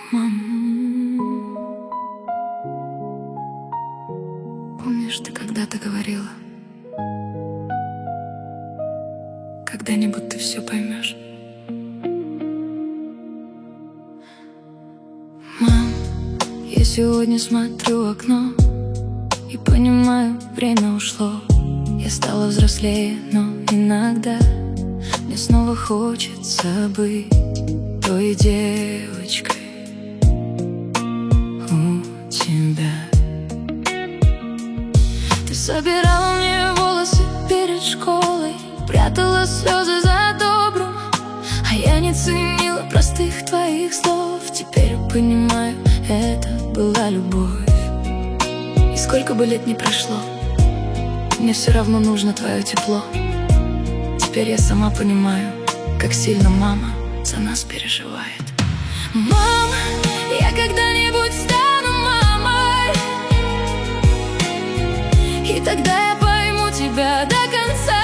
Мам, помнишь, ты когда-то говорила, когда-нибудь ты все поймешь. Мам, я сегодня смотрю в окно и понимаю, время ушло. Я стала взрослее, но иногда мне снова хочется быть той девочкой у тебя. Ты собирала мне волосы перед школой, прятала слезы за добрым, а я не ценила простых твоих слов. Теперь понимаю, это была любовь. И сколько бы лет ни прошло, мне все равно нужно твое тепло. Теперь я сама понимаю, как сильно мама за нас переживает. Мама, я когда-нибудь стану мамой, и тогда я пойму тебя до конца.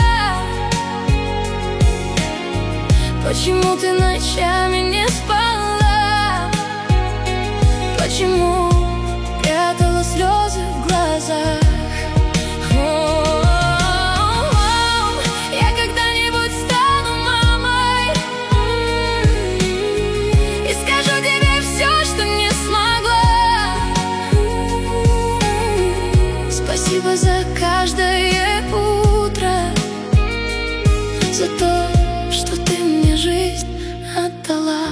Почему ты ночами не спала? Почему прятала слезы в глазах? Спасибо за каждое утро, за то, что ты мне жизнь отдала.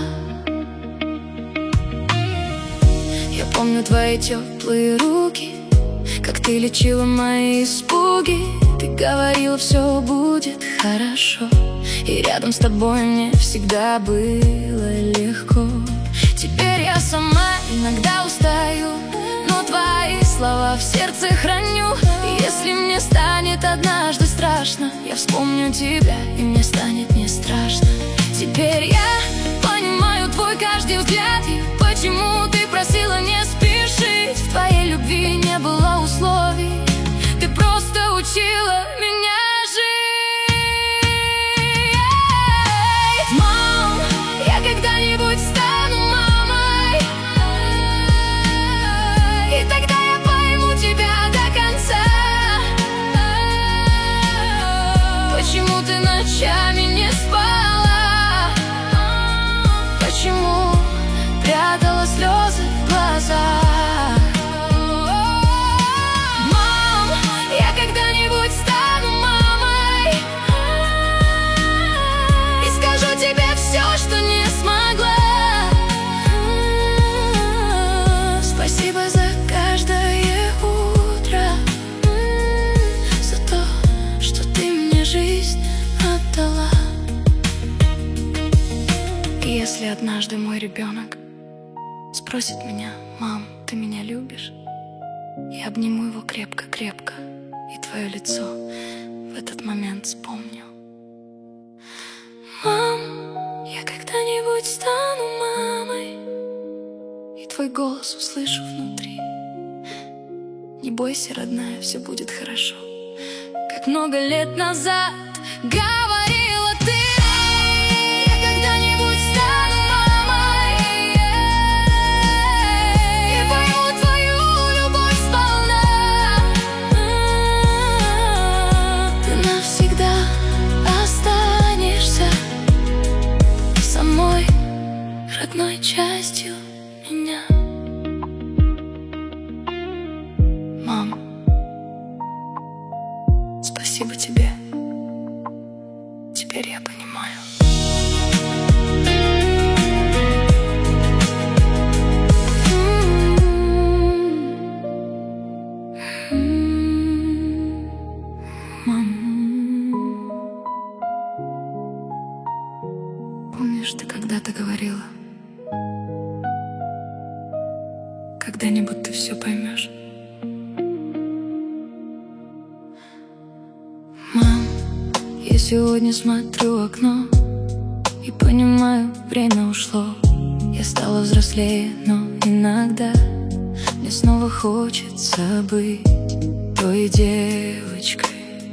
Я помню твои теплые руки, как ты лечила мои испуги. Ты говорила, все будет хорошо, и рядом с тобой мне всегда было легко. Теперь я сама иногда устаю, но твои слова в сердце храню. И если мне станет однажды страшно, я вспомню тебя, и мне станет не страшно. Теперь я понимаю твой каждый взгляд, и почему ты просила не спешить. В твоей любви не было условий, ты просто учила меня жить. Мам, я когда-нибудь стану мамой, и тогда я пойму тебя до конца. Почему ты ночами не спала? Почему прятала слезы в глазах? Мам, я когда-нибудь стану мамой и скажу тебе все, что не смогла. Спасибо за каждое утро, за то, что ты мне жизнь отдала. И если однажды мой ребенок спросит меня: мам, ты меня любишь? Я обниму его крепко-крепко, и твое лицо в этот момент вспомню. Мам, я когда-нибудь стану мамой, и твой голос услышу внутри. Не бойся, родная, все будет хорошо, как много лет назад говорила ты. Я когда-нибудь стану мамой и пойму твою любовь сполна. Ты навсегда останешься самой родной частью меня. Мам, спасибо тебе. Теперь я понимаю. Мам, помнишь, ты когда-то говорила, когда-нибудь ты все поймешь. Мам, я сегодня смотрю в окно и понимаю, время ушло. Я стала взрослее, но иногда мне снова хочется быть той девочкой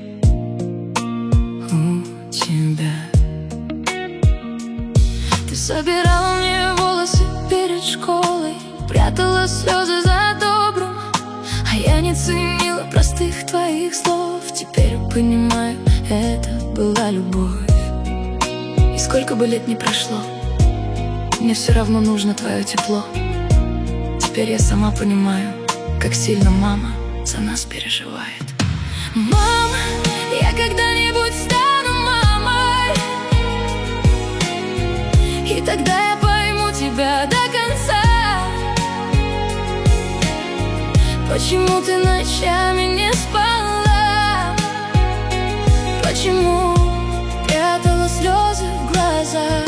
у тебя. Ты собирала мне волосы перед школой, прятала слезы за добрым, а я не ценила простых твоих слов. Теперь понимаю, это была любовь. И сколько бы лет ни прошло, мне все равно нужно твое тепло. Теперь я сама понимаю, как сильно мама за нас переживает. Мама, я когда-нибудь стану мамой, и тогда я пойму тебя до конца. Почему ты ночами не спала? Почему прятала слезы в глазах?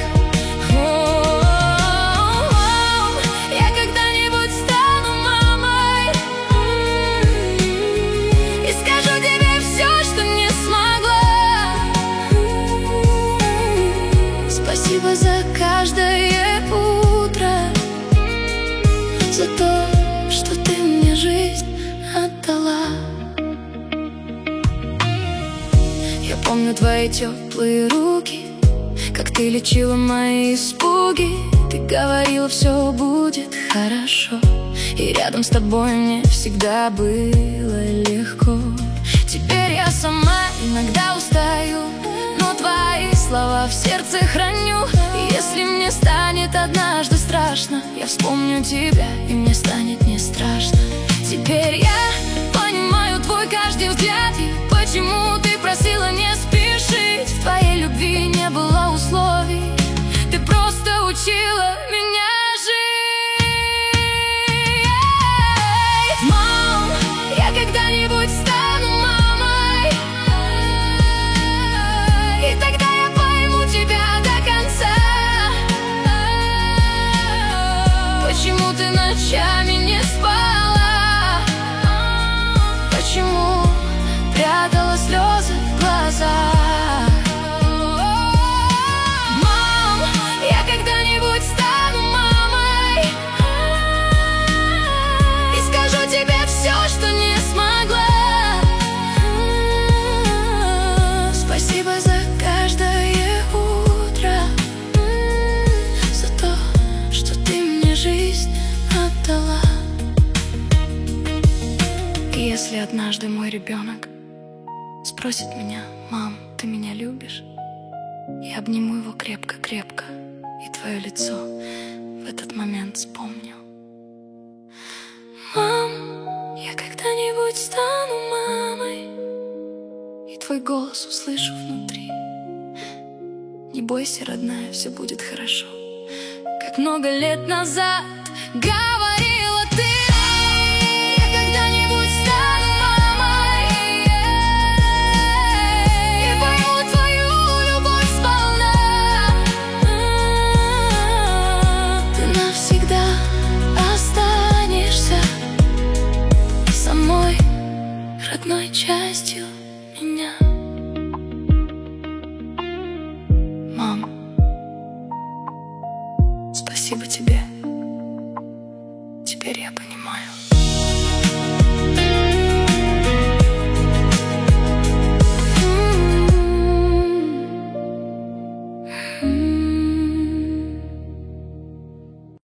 Я когда-нибудь стану мамой и скажу тебе все, что не смогла. Спасибо за каждое утро, за то, что ты мне жизнь отдала. Я помню твои теплые руки, как ты лечила мои испуги. Ты говорила, все будет хорошо, и рядом с тобой мне всегда было легко. Теперь я сама иногда устаю, но твои слова в сердце храню. И если мне станет однажды страшно, я вспомню тебя, и мне станет не страшно. Теперь я понимаю твой каждый взгляд, и почему ты просила не спешить. В твоей любви не было условий, ты просто учила меня жить. Мам, я когда-нибудь стану мамой, и тогда я пойму тебя до конца. Почему ты ночами не спала? Почему прятала слезы в глазах? Мам, я когда-нибудь стану мамой и скажу тебе все, что не смогла. Спасибо за каждое утро, за то, что ты мне жизнь отдала. И если однажды мой ребенок спросит меня: мам, ты меня любишь? Я обниму его крепко-крепко, и твое лицо в этот момент вспомню. Мам, я когда-нибудь стану мамой, и твой голос услышу внутри. Не бойся, родная, все будет хорошо, как много лет назад говорила ты. Я когда-нибудь стану мамой и пойму твою любовь сполна. Ты навсегда останешься самой родной частью меня.